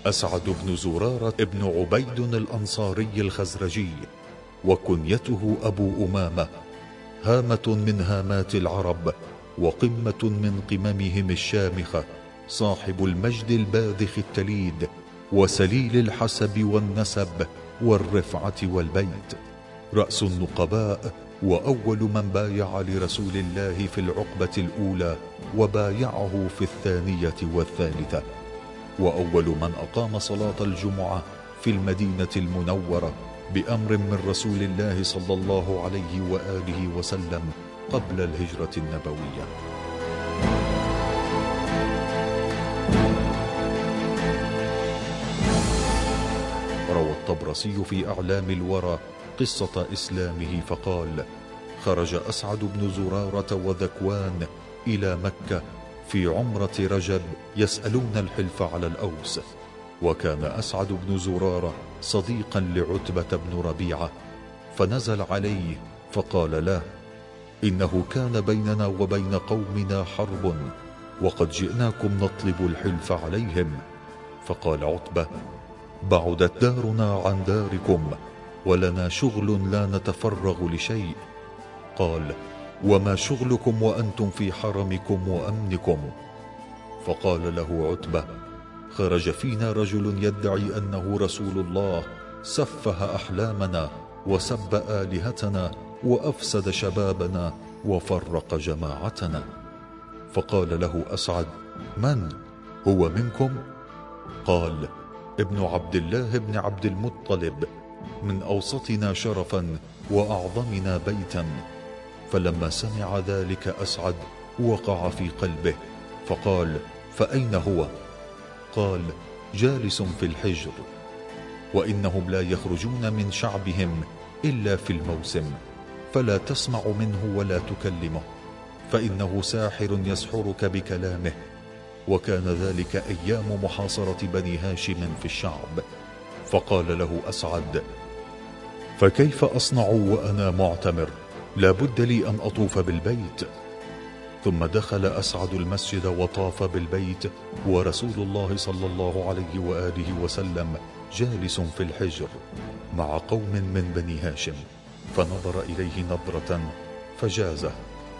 أسعد بن زرارة ابن عبيد الأنصاري الخزرجي، وكنيته أبو أمامة، هامة من هامات العرب وقمة من قممهم الشامخة، صاحب المجد الباذخ التليد، وسليل الحسب والنسب والرفعة والبيت، رأس النقباء، وأول من بايع لرسول الله في العقبة الأولى وبايعه في الثانية والثالثة، وأول من أقام صلاة الجمعة في المدينة المنورة بأمر من رسول الله صلى الله عليه وآله وسلم قبل الهجرة النبوية. روى الطبرسي في أعلام الورى قصة إسلامه فقال: خرج أسعد بن زرارة وذكوان إلى مكة في عمرة رجب يسألون الحلف على الأوس، وكان أسعد بن زرارة صديقا لعتبة بن ربيعة، فنزل عليه فقال له: إنه كان بيننا وبين قومنا حرب، وقد جئناكم نطلب الحلف عليهم. فقال عتبة: بعدت دارنا عن داركم، ولنا شغل لا نتفرغ لشيء. قال: وما شغلكم وأنتم في حرمكم وأمنكم؟ فقال له عتبة: خرج فينا رجل يدعي أنه رسول الله، سفه أحلامنا وسب آلهتنا وأفسد شبابنا وفرق جماعتنا. فقال له أسعد: من هو منكم؟ قال: ابن عبد الله بن عبد المطلب، من أوسطنا شرفا وأعظمنا بيتا. فلما سمع ذلك أسعد وقع في قلبه، فقال: فأين هو؟ قال: جالس في الحجر، وإنهم لا يخرجون من شعبهم إلا في الموسم، فلا تسمع منه ولا تكلمه، فإنه ساحر يسحرك بكلامه. وكان ذلك أيام محاصرة بني هاشم في الشعب. فقال له أسعد: فكيف أصنع وأنا معتمر؟ لا بد لي أن أطوف بالبيت. ثم دخل أسعد المسجد وطاف بالبيت، ورسول الله صلى الله عليه وآله وسلم جالس في الحجر مع قوم من بني هاشم، فنظر إليه نظرة فجازه.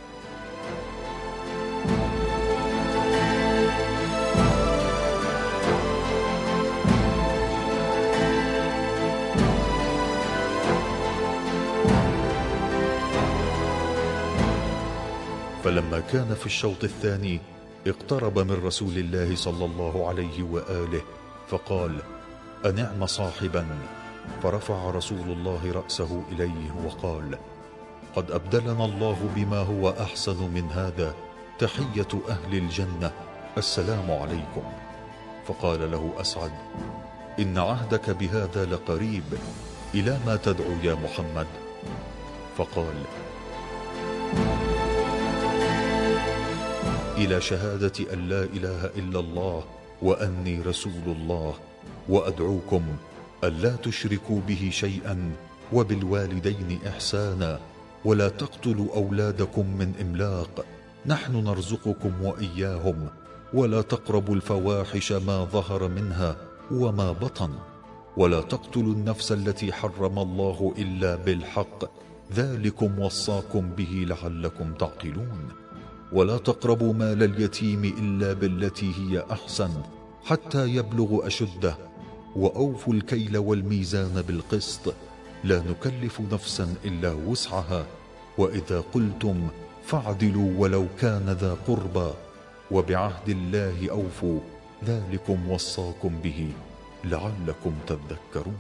فلما كان في الشوط الثاني اقترب من رسول الله صلى الله عليه وآله فقال: أنعم صاحبا. فرفع رسول الله رأسه إليه وقال: قد أبدلنا الله بما هو أحسن من هذا، تحية أهل الجنة، السلام عليكم. فقال له أسعد: إن عهدك بهذا لقريب، إلى ما تدعو يا محمد؟ فقال: إلى شهادة أن لا إله إلا الله وأني رسول الله، وأدعوكم ألا تشركوا به شيئا، وبالوالدين إحسانا، ولا تقتلوا أولادكم من إملاق، نحن نرزقكم وإياهم، ولا تقربوا الفواحش ما ظهر منها وما بطن، ولا تقتلوا النفس التي حرم الله إلا بالحق، ذلكم وصاكم به لعلكم تعقلون. ولا تقربوا مال اليتيم إلا بالتي هي أحسن حتى يبلغ أشده، وأوفوا الكيل والميزان بالقسط، لا نكلف نفسا إلا وسعها، وإذا قلتم فاعدلوا ولو كان ذا قربى، وبعهد الله أوفوا، ذلكم وصاكم به لعلكم تذكرون.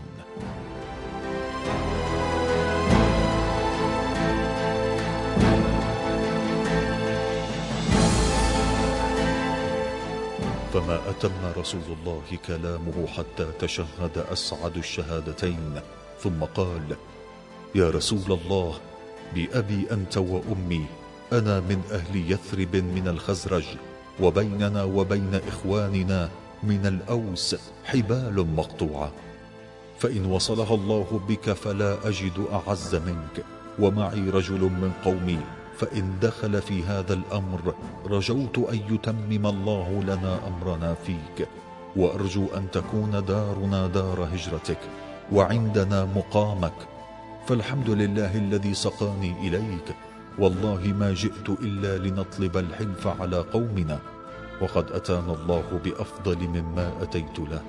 فما أتم رسول الله كلامه حتى تشهد أسعد الشهادتين، ثم قال: يا رسول الله، بأبي أنت وأمي، أنا من أهل يثرب من الخزرج، وبيننا وبين إخواننا من الأوس حبال مقطوعة، فإن وصلها الله بك فلا أجد أعز منك، ومعي رجل من قومي، فإن دخل في هذا الأمر رجوت أن يتمم الله لنا أمرنا فيك، وأرجو أن تكون دارنا دار هجرتك وعندنا مقامك، فالحمد لله الذي سقاني إليك، والله ما جئت إلا لنطلب الحلف على قومنا، وقد أتانا الله بأفضل مما أتيت له.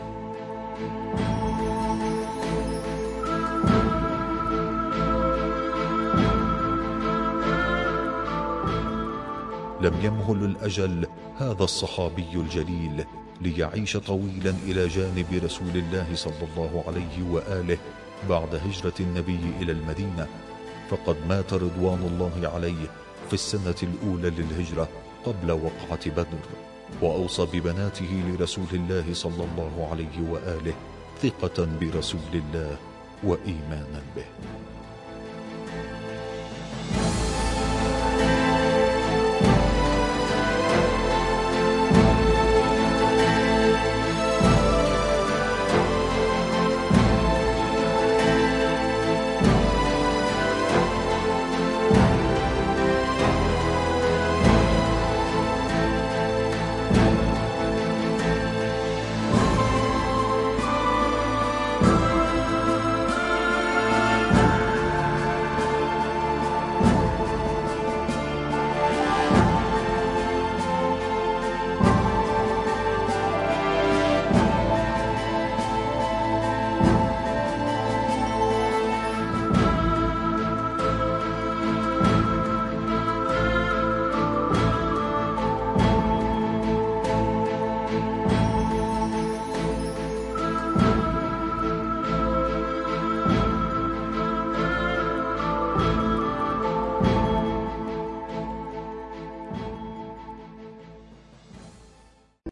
لم يمهل الأجل هذا الصحابي الجليل ليعيش طويلا إلى جانب رسول الله صلى الله عليه وآله بعد هجرة النبي إلى المدينة، فقد مات رضوان الله عليه في السنة الأولى للهجرة قبل وقعة بدر، وأوصى ببناته لرسول الله صلى الله عليه وآله ثقة برسول الله وإيمانا به.